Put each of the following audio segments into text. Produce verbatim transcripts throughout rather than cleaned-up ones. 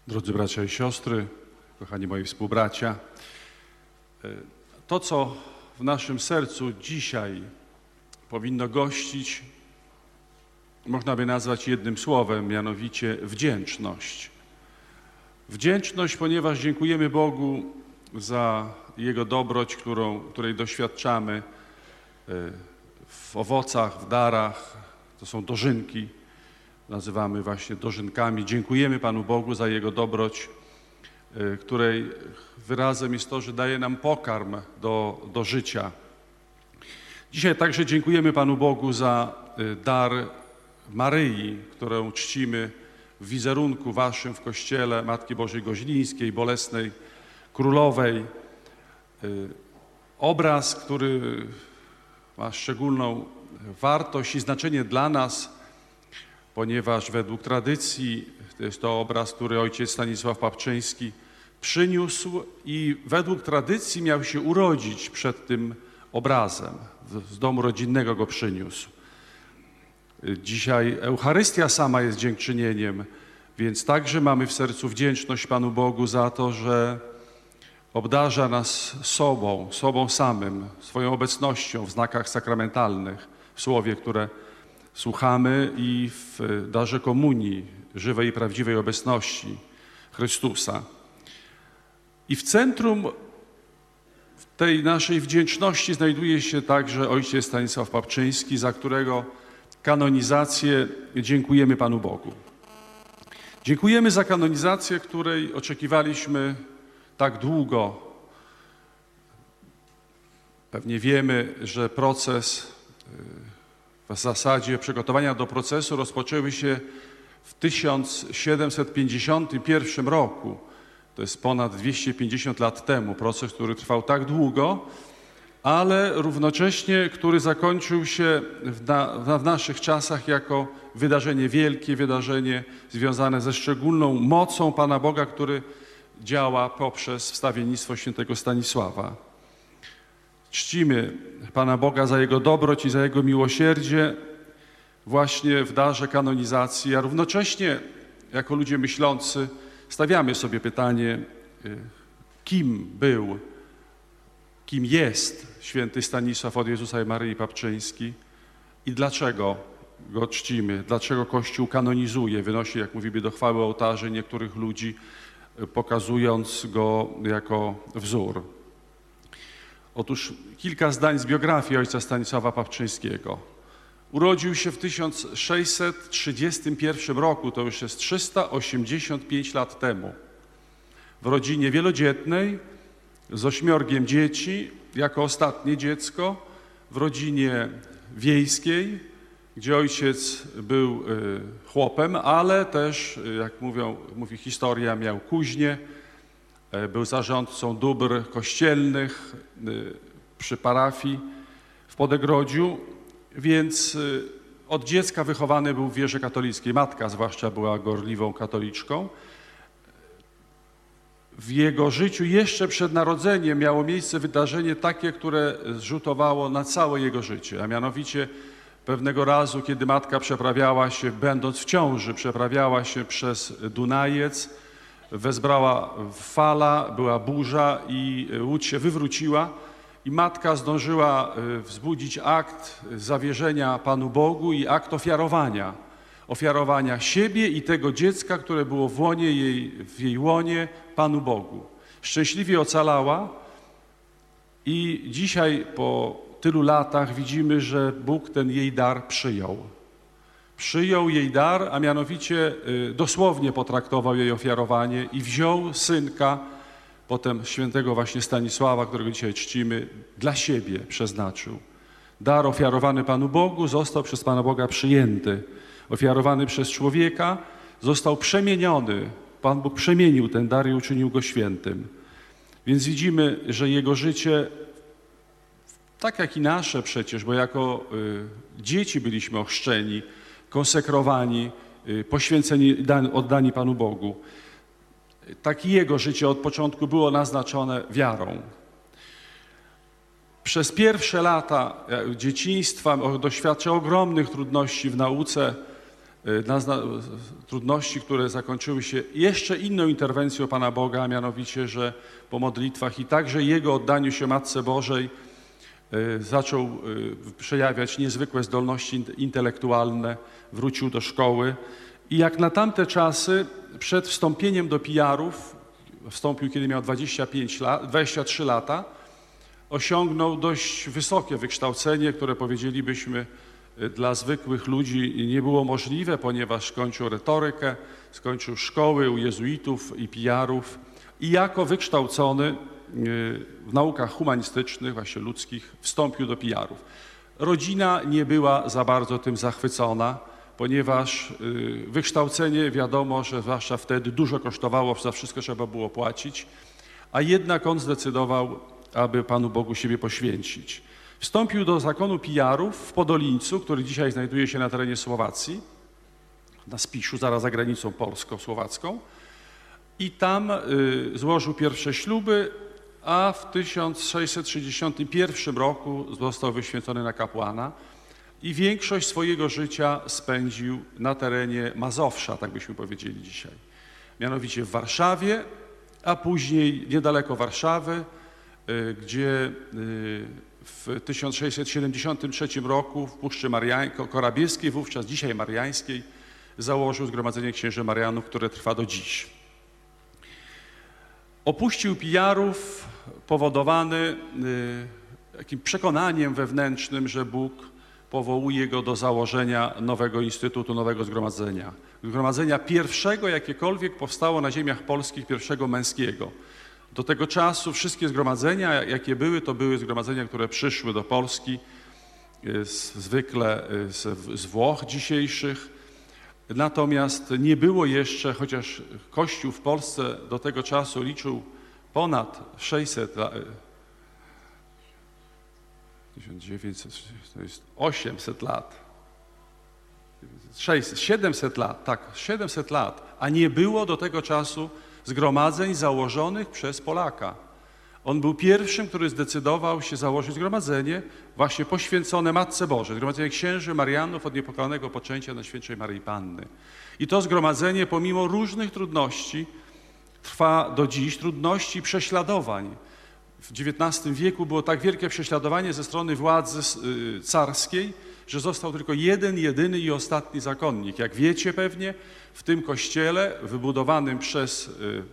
Drodzy bracia i siostry, kochani moi współbracia, to, co w naszym sercu dzisiaj powinno gościć, można by nazwać jednym słowem, mianowicie wdzięczność. Wdzięczność, ponieważ dziękujemy Bogu za Jego dobroć, którą, której doświadczamy w owocach, w darach. To są dożynki, nazywamy właśnie dożynkami. Dziękujemy Panu Bogu za Jego dobroć, której wyrazem jest to, że daje nam pokarm do, do życia. Dzisiaj także dziękujemy Panu Bogu za dar Maryi, którą czcimy w wizerunku Waszym w Kościele Matki Bożej Goźlińskiej, Bolesnej Królowej. Obraz, który ma szczególną wartość i znaczenie dla nas, ponieważ według tradycji to jest to obraz, który ojciec Stanisław Papczyński przyniósł i według tradycji miał się urodzić przed tym obrazem. Z domu rodzinnego go przyniósł. Dzisiaj Eucharystia sama jest dziękczynieniem, więc także mamy w sercu wdzięczność Panu Bogu za to, że obdarza nas sobą, sobą samym, swoją obecnością w znakach sakramentalnych, w słowie, które słuchamy i w darze komunii, żywej i prawdziwej obecności Chrystusa. I w centrum tej naszej wdzięczności znajduje się także ojciec Stanisław Papczyński, za którego kanonizację dziękujemy Panu Bogu. Dziękujemy za kanonizację, której oczekiwaliśmy tak długo. Pewnie wiemy, że proces, w zasadzie przygotowania do procesu rozpoczęły się w tysiąc siedemset pięćdziesiątym pierwszym roku. To jest ponad dwieście pięćdziesiąt lat temu. Proces, który trwał tak długo, ale równocześnie, który zakończył się w, na, w naszych czasach jako wydarzenie wielkie, wydarzenie związane ze szczególną mocą Pana Boga, który działa poprzez wstawiennictwo świętego Stanisława. Czcimy Pana Boga za Jego dobroć i za Jego miłosierdzie właśnie w darze kanonizacji, a równocześnie jako ludzie myślący stawiamy sobie pytanie, kim był, kim jest święty Stanisław od Jezusa i Maryi Papczyński i dlaczego go czcimy, dlaczego Kościół kanonizuje, wynosi, jak mówimy, do chwały ołtarzy niektórych ludzi, pokazując go jako wzór. Otóż kilka zdań z biografii ojca Stanisława Papczyńskiego. Urodził się w tysiąc sześćset trzydziestym pierwszym roku, to już jest trzysta osiemdziesiąt pięć lat temu, w rodzinie wielodzietnej, z ośmiorgiem dzieci, jako ostatnie dziecko, w rodzinie wiejskiej, gdzie ojciec był chłopem, ale też, jak mówią, mówi historia, miał kuźnię, był zarządcą dóbr kościelnych przy parafii w Podegrodziu, więc od dziecka wychowany był w wierze katolickiej. Matka zwłaszcza była gorliwą katoliczką. W jego życiu jeszcze przed narodzeniem miało miejsce wydarzenie takie, które zrzutowało na całe jego życie, a mianowicie pewnego razu, kiedy matka przeprawiała się, będąc w ciąży, przeprawiała się przez Dunajec, wezbrała fala, była burza i łódź się wywróciła i matka zdążyła wzbudzić akt zawierzenia Panu Bogu i akt ofiarowania. Ofiarowania siebie i tego dziecka, które było w łonie jej, w jej łonie Panu Bogu. Szczęśliwie ocalała i dzisiaj po tylu latach widzimy, że Bóg ten jej dar przyjął. Przyjął jej dar, a mianowicie dosłownie potraktował jej ofiarowanie i wziął synka, potem świętego właśnie Stanisława, którego dzisiaj czcimy, dla siebie przeznaczył. Dar ofiarowany Panu Bogu został przez Pana Boga przyjęty. Ofiarowany przez człowieka został przemieniony. Pan Bóg przemienił ten dar i uczynił go świętym. Więc widzimy, że jego życie, tak jak i nasze przecież, bo jako y, dzieci byliśmy ochrzczeni, konsekrowani, y, poświęceni, oddani Panu Bogu. Tak i jego życie od początku było naznaczone wiarą. Przez pierwsze lata dzieciństwa doświadczał ogromnych trudności w nauce, na zna, trudności, które zakończyły się jeszcze inną interwencją Pana Boga, a mianowicie, że po modlitwach i także Jego oddaniu się Matce Bożej zaczął przejawiać niezwykłe zdolności intelektualne, wrócił do szkoły i jak na tamte czasy przed wstąpieniem do pijarów, wstąpił kiedy miał dwadzieścia pięć lat, dwadzieścia trzy lata, osiągnął dość wysokie wykształcenie, które powiedzielibyśmy dla zwykłych ludzi nie było możliwe, ponieważ skończył retorykę, skończył szkoły u jezuitów i pijarów i jako wykształcony w naukach humanistycznych, właśnie ludzkich, wstąpił do pijarów. Rodzina nie była za bardzo tym zachwycona, ponieważ wykształcenie wiadomo, że zwłaszcza wtedy dużo kosztowało, za wszystko trzeba było płacić, a jednak on zdecydował, aby Panu Bogu siebie poświęcić. Wstąpił do zakonu pijarów w Podolińcu, który dzisiaj znajduje się na terenie Słowacji, na Spiszu, zaraz za granicą polsko-słowacką i tam y, złożył pierwsze śluby, a w tysiąc sześćset sześćdziesiątym pierwszym roku został wyświęcony na kapłana i większość swojego życia spędził na terenie Mazowsza, tak byśmy powiedzieli dzisiaj. Mianowicie w Warszawie, a później niedaleko Warszawy, y, gdzie y, w tysiąc sześćset siedemdziesiątym trzecim roku w Puszczy Mariańskiej, Korabieskiej, wówczas dzisiaj Mariańskiej, założył Zgromadzenie Księży Marianów, które trwa do dziś. Opuścił pijarów powodowany y, takim przekonaniem wewnętrznym, że Bóg powołuje go do założenia nowego instytutu, nowego zgromadzenia. Zgromadzenia pierwszego, jakiekolwiek powstało na ziemiach polskich, pierwszego męskiego. Do tego czasu wszystkie zgromadzenia, jakie były, to były zgromadzenia, które przyszły do Polski, zwykle z, z Włoch dzisiejszych. Natomiast nie było jeszcze, chociaż Kościół w Polsce do tego czasu liczył ponad sześćset lat, tysiąc dziewięćset, to jest osiemset lat, sześćset, siedemset lat, tak, siedemset lat, a nie było do tego czasu zgromadzeń założonych przez Polaka. On był pierwszym, który zdecydował się założyć zgromadzenie właśnie poświęcone Matce Bożej, Zgromadzenie Księży Marianów od niepokalanego poczęcia Najświętszej Maryi Panny. I to zgromadzenie pomimo różnych trudności trwa do dziś, trudności i prześladowań. W dziewiętnastym wieku było tak wielkie prześladowanie ze strony władzy carskiej, że został tylko jeden, jedyny i ostatni zakonnik. Jak wiecie pewnie, w tym kościele wybudowanym przez,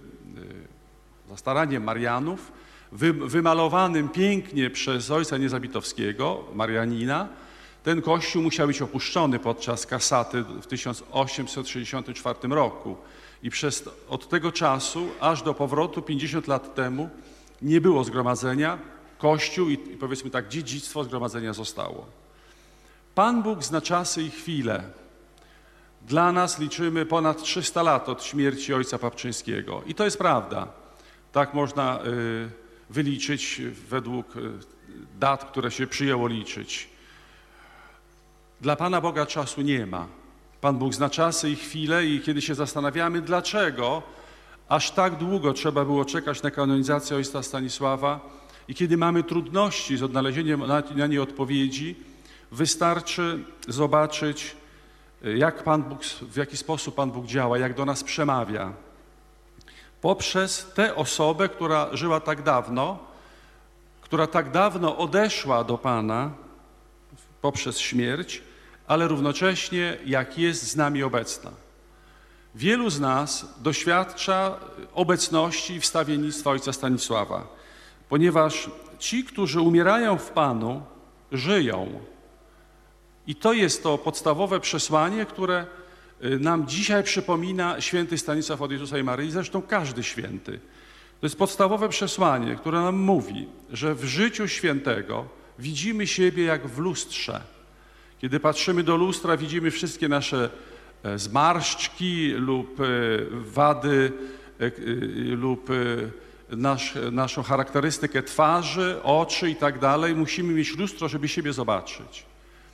za staraniem Marianów, wy, wymalowanym pięknie przez ojca Niezabitowskiego, Marianina, ten kościół musiał być opuszczony podczas kasaty w tysiąc osiemset sześćdziesiątym czwartym roku. I przez, od tego czasu aż do powrotu pięćdziesiąt lat temu nie było zgromadzenia, kościół i, i powiedzmy tak dziedzictwo zgromadzenia zostało. Pan Bóg zna czasy i chwile. Dla nas liczymy ponad trzysta lat od śmierci ojca Papczyńskiego. I to jest prawda. Tak można y, wyliczyć według y, dat, które się przyjęło liczyć. Dla Pana Boga czasu nie ma. Pan Bóg zna czasy i chwile i kiedy się zastanawiamy, dlaczego aż tak długo trzeba było czekać na kanonizację ojca Stanisława i kiedy mamy trudności z odnalezieniem na, na nie odpowiedzi, wystarczy zobaczyć, jak Pan Bóg, w jaki sposób Pan Bóg działa, jak do nas przemawia. Poprzez tę osobę, która żyła tak dawno, która tak dawno odeszła do Pana poprzez śmierć, ale równocześnie jak jest z nami obecna. Wielu z nas doświadcza obecności i wstawiennictwa ojca Stanisława, ponieważ ci, którzy umierają w Panu, żyją. I to jest to podstawowe przesłanie, które nam dzisiaj przypomina święty Stanisław od Jezusa i Maryi, zresztą każdy święty. To jest podstawowe przesłanie, które nam mówi, że w życiu świętego widzimy siebie jak w lustrze. Kiedy patrzymy do lustra, widzimy wszystkie nasze zmarszczki lub wady lub nasz, naszą charakterystykę twarzy, oczy i tak dalej. Musimy mieć lustro, żeby siebie zobaczyć.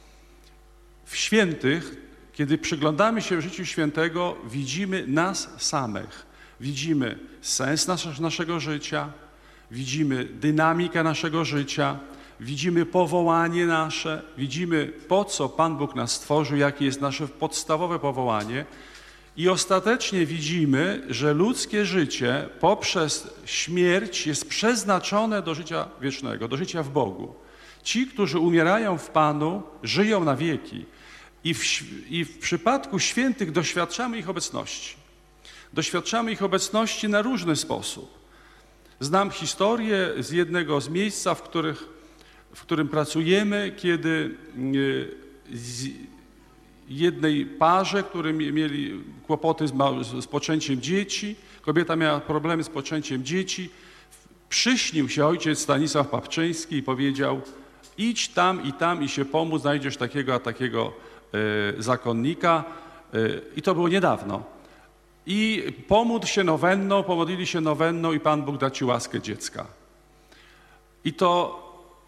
W świętych, kiedy przyglądamy się w życiu świętego, widzimy nas samych. Widzimy sens naszego życia, widzimy dynamikę naszego życia, widzimy powołanie nasze, widzimy po co Pan Bóg nas stworzył, jakie jest nasze podstawowe powołanie i ostatecznie widzimy, że ludzkie życie poprzez śmierć jest przeznaczone do życia wiecznego, do życia w Bogu. Ci, którzy umierają w Panu, żyją na wieki i w, i w przypadku świętych doświadczamy ich obecności. Doświadczamy ich obecności na różny sposób. Znam historię z jednego z miejsca, w, których, w którym pracujemy, kiedy z jednej parze, którzy mieli kłopoty z, z poczęciem dzieci, kobieta miała problemy z poczęciem dzieci, przyśnił się ojciec Stanisław Papczyński i powiedział: idź tam i tam i się pomóc, znajdziesz takiego a takiego y, zakonnika. Y, I to było niedawno. I pomódl się nowenną, pomodlili się nowenną i Pan Bóg da ci łaskę dziecka. I to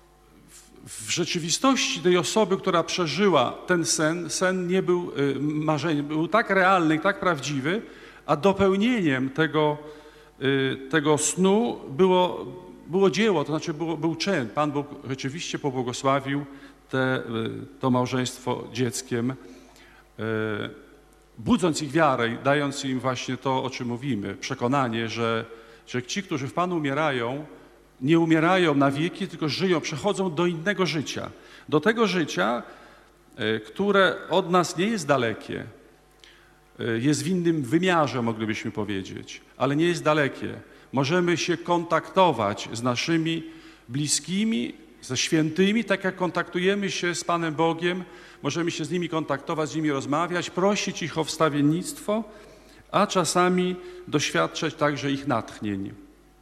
w, w rzeczywistości tej osoby, która przeżyła ten sen, sen nie był y, marzeniem, był tak realny i tak prawdziwy, a dopełnieniem tego, y, tego snu było, było dzieło, to znaczy było, był czyn. Pan Bóg rzeczywiście pobłogosławił te, y, to małżeństwo dzieckiem, y, budząc ich wiarę i dając im właśnie to, o czym mówimy, przekonanie, że, że ci, którzy w Panu umierają, nie umierają na wieki, tylko żyją, przechodzą do innego życia. Do tego życia, które od nas nie jest dalekie, jest w innym wymiarze, moglibyśmy powiedzieć, ale nie jest dalekie. Możemy się kontaktować z naszymi bliskimi, ze świętymi, tak jak kontaktujemy się z Panem Bogiem, możemy się z nimi kontaktować, z nimi rozmawiać, prosić ich o wstawiennictwo, a czasami doświadczać także ich natchnień.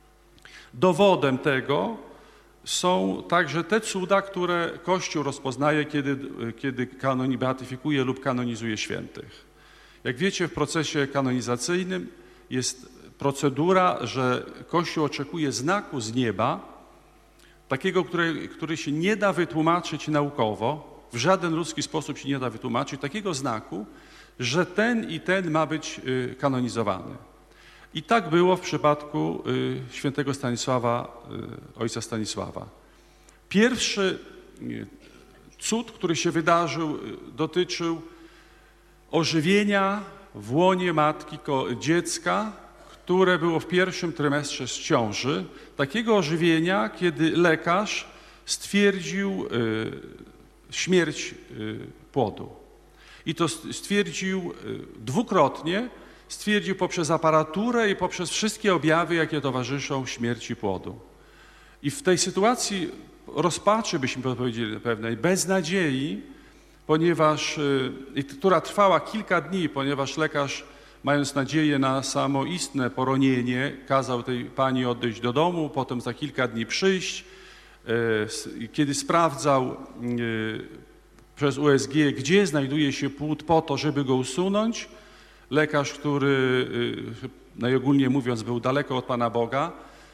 Dowodem tego są także te cuda, które Kościół rozpoznaje, kiedy, kiedy kanoni, beatyfikuje lub kanonizuje świętych. Jak wiecie, w procesie kanonizacyjnym jest procedura, że Kościół oczekuje znaku z nieba, takiego, który, który się nie da wytłumaczyć naukowo, w żaden ludzki sposób się nie da wytłumaczyć, takiego znaku, że ten i ten ma być kanonizowany. I tak było w przypadku świętego Stanisława, ojca Stanisława. Pierwszy cud, który się wydarzył, dotyczył ożywienia w łonie matki dziecka, które było w pierwszym trymestrze z ciąży, takiego ożywienia, kiedy lekarz stwierdził y, śmierć y, płodu. I to stwierdził y, dwukrotnie, stwierdził poprzez aparaturę i poprzez wszystkie objawy, jakie towarzyszą śmierci płodu. I w tej sytuacji rozpaczy, byśmy powiedzieli pewnej, beznadziei, ponieważ, y, która trwała kilka dni, ponieważ lekarz, mając nadzieję na samoistne poronienie, kazał tej pani odejść do domu, potem za kilka dni przyjść. Kiedy sprawdzał przez U S G, gdzie znajduje się płód po to, żeby go usunąć, lekarz, który najogólniej mówiąc był daleko od Pana Boga,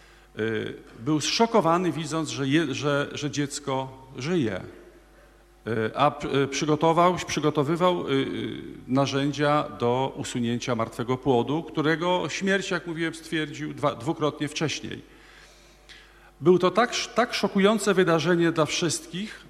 był zszokowany, widząc, że, je, że, że dziecko żyje. A przygotował, przygotowywał narzędzia do usunięcia martwego płodu, którego śmierć, jak mówiłem, stwierdził dwa, dwukrotnie wcześniej. Było to tak, tak szokujące wydarzenie dla wszystkich,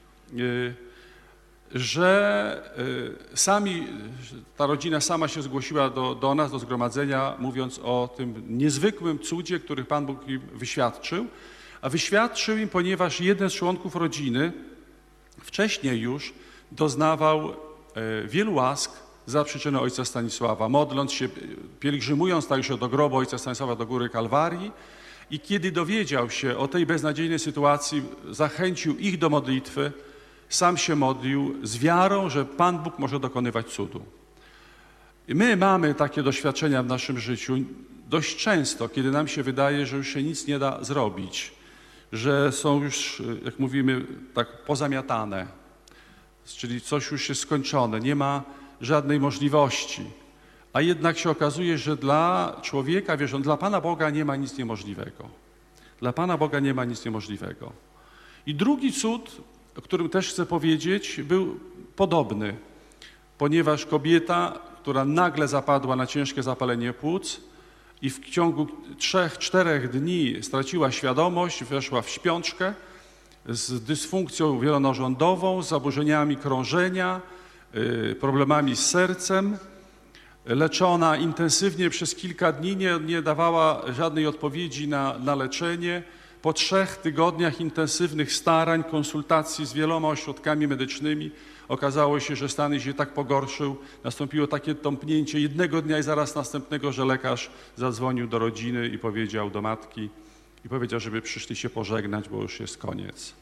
że sami, ta rodzina sama się zgłosiła do, do nas, do zgromadzenia, mówiąc o tym niezwykłym cudzie, który Pan Bóg im wyświadczył, a wyświadczył im, ponieważ jeden z członków rodziny wcześniej już doznawał wielu łask za przyczyną ojca Stanisława, modląc się, pielgrzymując także do grobu ojca Stanisława do Góry Kalwarii, i kiedy dowiedział się o tej beznadziejnej sytuacji, zachęcił ich do modlitwy, sam się modlił z wiarą, że Pan Bóg może dokonywać cudu. I my mamy takie doświadczenia w naszym życiu dość często, kiedy nam się wydaje, że już się nic nie da zrobić, że są już, jak mówimy, tak pozamiatane, czyli coś już jest skończone, nie ma żadnej możliwości. A jednak się okazuje, że dla człowieka wierzącego, dla Pana Boga nie ma nic niemożliwego. Dla Pana Boga nie ma nic niemożliwego. I drugi cud, o którym też chcę powiedzieć, był podobny, ponieważ kobieta, która nagle zapadła na ciężkie zapalenie płuc i w ciągu trzech, czterech dni straciła świadomość, weszła w śpiączkę z dysfunkcją wielonarządową, z zaburzeniami krążenia, problemami z sercem. Leczona intensywnie przez kilka dni, nie, nie dawała żadnej odpowiedzi na, na leczenie. Po trzech tygodniach intensywnych starań, konsultacji z wieloma ośrodkami medycznymi okazało się, że stan jej się tak pogorszył, nastąpiło takie tąpnięcie jednego dnia i zaraz następnego, że lekarz zadzwonił do rodziny i powiedział do matki i powiedział, żeby przyszli się pożegnać, bo już jest koniec.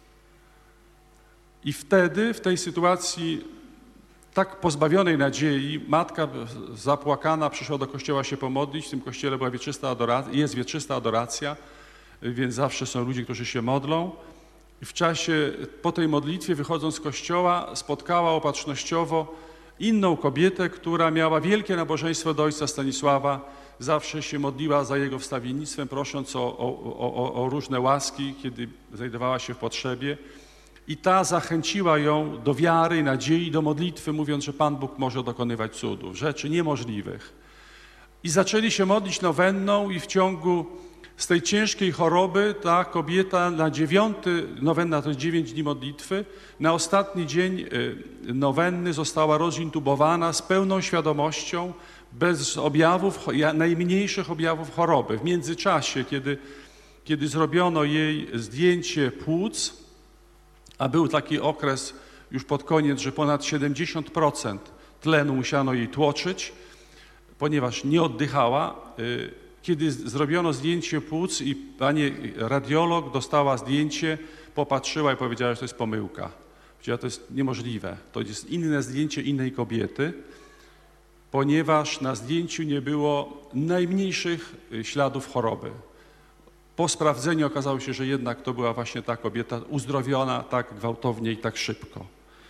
I wtedy, w tej sytuacji tak pozbawionej nadziei, matka zapłakana przyszła do kościoła się pomodlić. W tym kościele była wieczysta adoracja, jest wieczysta adoracja, więc zawsze są ludzie, którzy się modlą. I w czasie, po tej modlitwie, wychodząc z kościoła, spotkała opatrznościowo inną kobietę, która miała wielkie nabożeństwo do ojca Stanisława. Zawsze się modliła za jego wstawiennictwem, prosząc o, o, o, o różne łaski, kiedy znajdowała się w potrzebie. I ta zachęciła ją do wiary i nadziei, do modlitwy, mówiąc, że Pan Bóg może dokonywać cudów, rzeczy niemożliwych. I zaczęli się modlić nowenną i w ciągu z tej ciężkiej choroby ta kobieta na dziewiąty, nowenna to jest dziewięć dni modlitwy, na ostatni dzień nowenny została rozintubowana z pełną świadomością, bez objawów, najmniejszych objawów choroby. W międzyczasie, kiedy, kiedy zrobiono jej zdjęcie płuc, a był taki okres już pod koniec, że ponad siedemdziesiąt procent tlenu musiano jej tłoczyć, ponieważ nie oddychała. Kiedy zrobiono zdjęcie płuc i pani radiolog dostała zdjęcie, popatrzyła i powiedziała, że to jest pomyłka. Powiedziała, to jest niemożliwe. To jest inne zdjęcie innej kobiety, ponieważ na zdjęciu nie było najmniejszych śladów choroby. Po sprawdzeniu okazało się, że jednak to była właśnie ta kobieta uzdrowiona tak gwałtownie i tak szybko.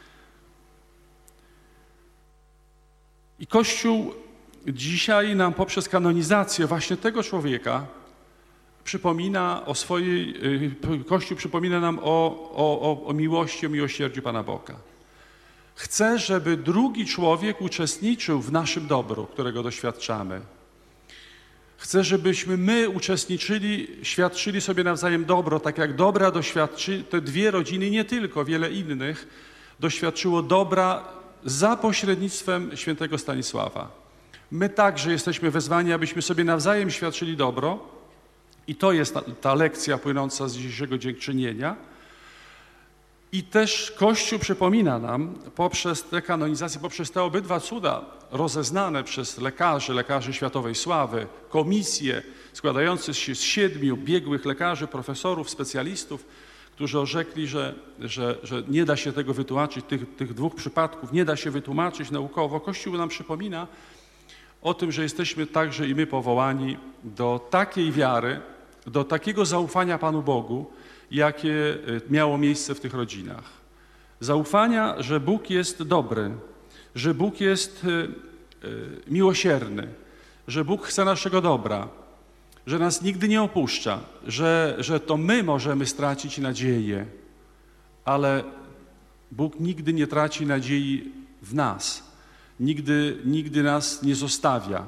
I Kościół dzisiaj nam poprzez kanonizację właśnie tego człowieka przypomina o swojej, Kościół przypomina nam o, o, o miłości, o miłosierdziu Pana Boga. Chce, żeby drugi człowiek uczestniczył w naszym dobru, którego doświadczamy. Chce, żebyśmy my uczestniczyli, świadczyli sobie nawzajem dobro, tak jak dobra doświadczy, te dwie rodziny, nie tylko, wiele innych, doświadczyło dobra za pośrednictwem świętego Stanisława. My także jesteśmy wezwani, abyśmy sobie nawzajem świadczyli dobro i to jest ta, ta lekcja płynąca z dzisiejszego dziękczynienia. I też Kościół przypomina nam poprzez tę kanonizację, poprzez te obydwa cuda rozeznane przez lekarzy, lekarzy światowej sławy, komisję składającą się z siedmiu biegłych lekarzy, profesorów, specjalistów, którzy orzekli, że, że, że nie da się tego wytłumaczyć, tych, tych dwóch przypadków nie da się wytłumaczyć naukowo. Kościół nam przypomina o tym, że jesteśmy także i my powołani do takiej wiary, do takiego zaufania Panu Bogu, jakie miało miejsce w tych rodzinach. Zaufania, że Bóg jest dobry, że Bóg jest miłosierny, że Bóg chce naszego dobra, że nas nigdy nie opuszcza, że, że to my możemy stracić nadzieję, ale Bóg nigdy nie traci nadziei w nas, nigdy, nigdy nas nie zostawia.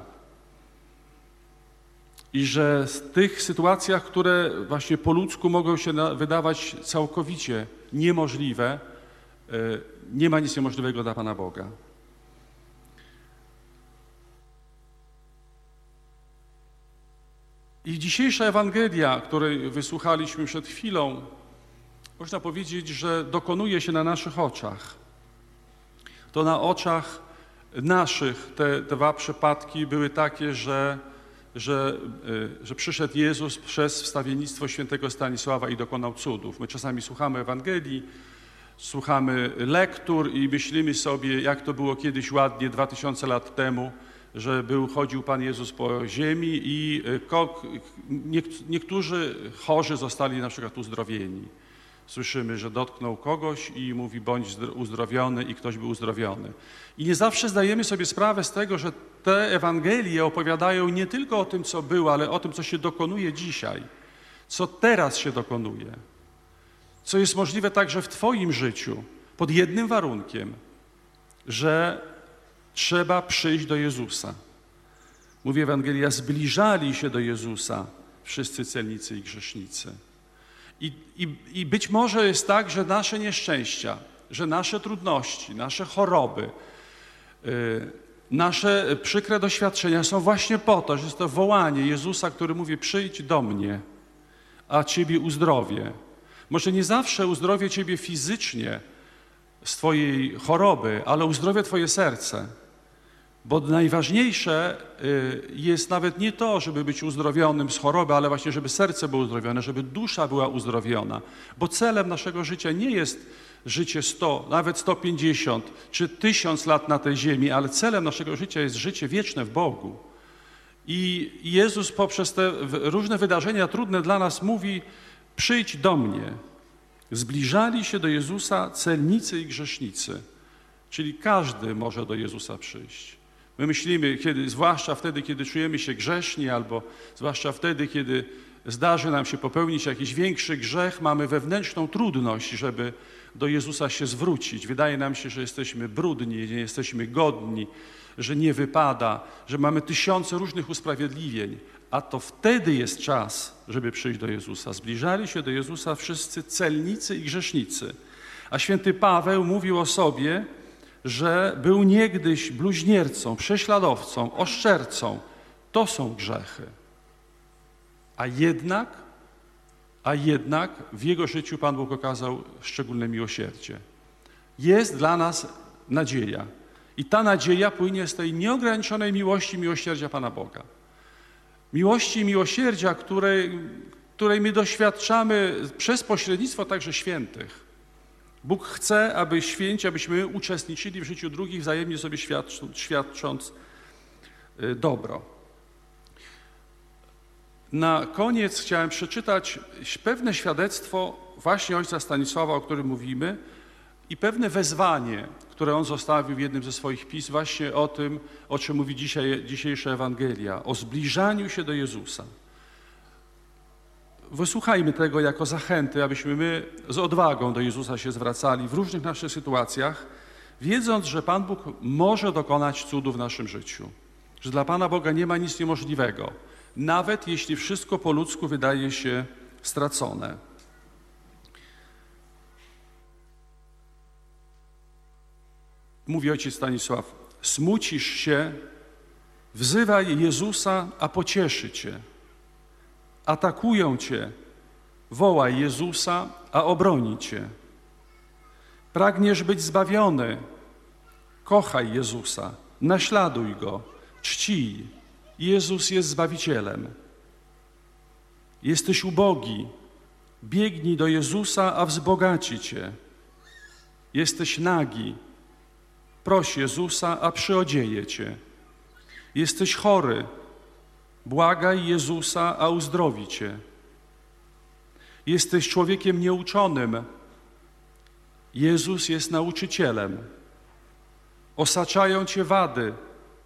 I że w tych sytuacjach, które właśnie po ludzku mogą się wydawać całkowicie niemożliwe, nie ma nic niemożliwego dla Pana Boga. I dzisiejsza Ewangelia, której wysłuchaliśmy przed chwilą, można powiedzieć, że dokonuje się na naszych oczach. To na oczach naszych te dwa przypadki były takie, że Że, że przyszedł Jezus przez wstawiennictwo świętego Stanisława i dokonał cudów. My czasami słuchamy Ewangelii, słuchamy lektur i myślimy sobie, jak to było kiedyś ładnie, dwa tysiące lat temu, że był, chodził Pan Jezus po ziemi i niektórzy chorzy zostali na przykład uzdrowieni. Słyszymy, że dotknął kogoś i mówi, bądź uzdrowiony i ktoś był uzdrowiony. I nie zawsze zdajemy sobie sprawę z tego, że te Ewangelie opowiadają nie tylko o tym, co było, ale o tym, co się dokonuje dzisiaj, co teraz się dokonuje, co jest możliwe także w Twoim życiu, pod jednym warunkiem, że trzeba przyjść do Jezusa. Mówi Ewangelia, zbliżali się do Jezusa wszyscy celnicy i grzesznicy. I, i, I być może jest tak, że nasze nieszczęścia, że nasze trudności, nasze choroby, yy, nasze przykre doświadczenia są właśnie po to, że jest to wołanie Jezusa, który mówi: przyjdź do mnie, a Ciebie uzdrowię. Może nie zawsze uzdrowię Ciebie fizycznie z Twojej choroby, ale uzdrowię Twoje serce. Bo najważniejsze jest nawet nie to, żeby być uzdrowionym z choroby, ale właśnie, żeby serce było uzdrowione, żeby dusza była uzdrowiona. Bo celem naszego życia nie jest życie sto, nawet sto pięćdziesiąt czy tysiąc lat na tej ziemi, ale celem naszego życia jest życie wieczne w Bogu. I Jezus poprzez te różne wydarzenia trudne dla nas mówi: przyjdź do mnie. Zbliżali się do Jezusa celnicy i grzesznicy, czyli każdy może do Jezusa przyjść. My myślimy, kiedy, zwłaszcza wtedy, kiedy czujemy się grzeszni, albo zwłaszcza wtedy, kiedy zdarzy nam się popełnić jakiś większy grzech, mamy wewnętrzną trudność, żeby do Jezusa się zwrócić. Wydaje nam się, że jesteśmy brudni, nie jesteśmy godni, że nie wypada, że mamy tysiące różnych usprawiedliwień, a to wtedy jest czas, żeby przyjść do Jezusa. Zbliżali się do Jezusa wszyscy celnicy i grzesznicy. A święty Paweł mówił o sobie, że był niegdyś bluźniercą, prześladowcą, oszczercą. To są grzechy. A jednak, a jednak w jego życiu Pan Bóg okazał szczególne miłosierdzie. Jest dla nas nadzieja. I ta nadzieja płynie z tej nieograniczonej miłości, miłosierdzia Pana Boga. Miłości i miłosierdzia, której, której my doświadczamy przez pośrednictwo także świętych. Bóg chce, aby święci, abyśmy uczestniczyli w życiu drugich, wzajemnie sobie świadcząc, świadcząc dobro. Na koniec chciałem przeczytać pewne świadectwo właśnie ojca Stanisława, o którym mówimy, i pewne wezwanie, które on zostawił w jednym ze swoich pism, właśnie o tym, o czym mówi dzisiaj, dzisiejsza Ewangelia, o zbliżaniu się do Jezusa. Wysłuchajmy tego jako zachęty, abyśmy my z odwagą do Jezusa się zwracali w różnych naszych sytuacjach, wiedząc, że Pan Bóg może dokonać cudu w naszym życiu. Że dla Pana Boga nie ma nic niemożliwego, nawet jeśli wszystko po ludzku wydaje się stracone. Mówi ojciec Stanisław: smucisz się, wzywaj Jezusa, a pocieszy cię. Atakują cię, wołaj Jezusa, a obroni cię. Pragniesz być zbawiony, kochaj Jezusa, naśladuj Go, czcij. Jezus jest Zbawicielem. Jesteś ubogi, biegnij do Jezusa, a wzbogaci cię. Jesteś nagi, proś Jezusa, a przyodzieje cię. Jesteś chory, błagaj Jezusa, a uzdrowi cię. Jesteś człowiekiem nieuczonym, Jezus jest nauczycielem. Osaczają cię wady,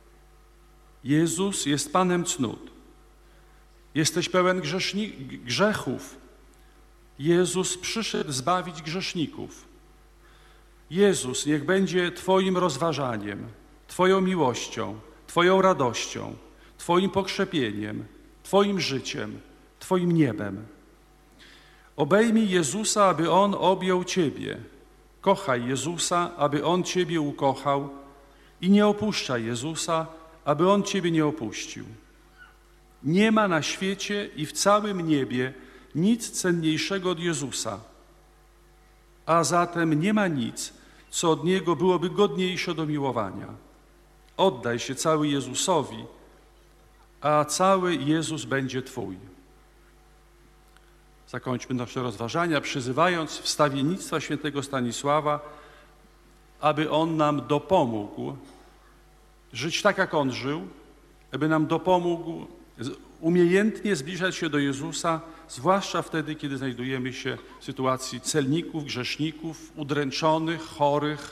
Jezus jest Panem cnót. Jesteś pełen grzeszni- grzechów, Jezus przyszedł zbawić grzeszników. Jezus niech będzie Twoim rozważaniem, Twoją miłością, Twoją radością, Twoim pokrzepieniem, Twoim życiem, Twoim niebem. Obejmij Jezusa, aby On objął Ciebie. Kochaj Jezusa, aby On Ciebie ukochał i nie opuszczaj Jezusa, aby On Ciebie nie opuścił. Nie ma na świecie i w całym niebie nic cenniejszego od Jezusa, a zatem nie ma nic, co od Niego byłoby godniejsze do miłowania. Oddaj się cały Jezusowi, a cały Jezus będzie Twój. Zakończmy nasze rozważania, przyzywając wstawiennictwa świętego Stanisława, aby on nam dopomógł żyć tak, jak on żył, aby nam dopomógł umiejętnie zbliżać się do Jezusa, zwłaszcza wtedy, kiedy znajdujemy się w sytuacji celników, grzeszników, udręczonych, chorych,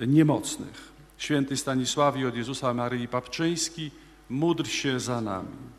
niemocnych. Święty Stanisławie od Jezusa Maryi Papczyński, módl się za nami.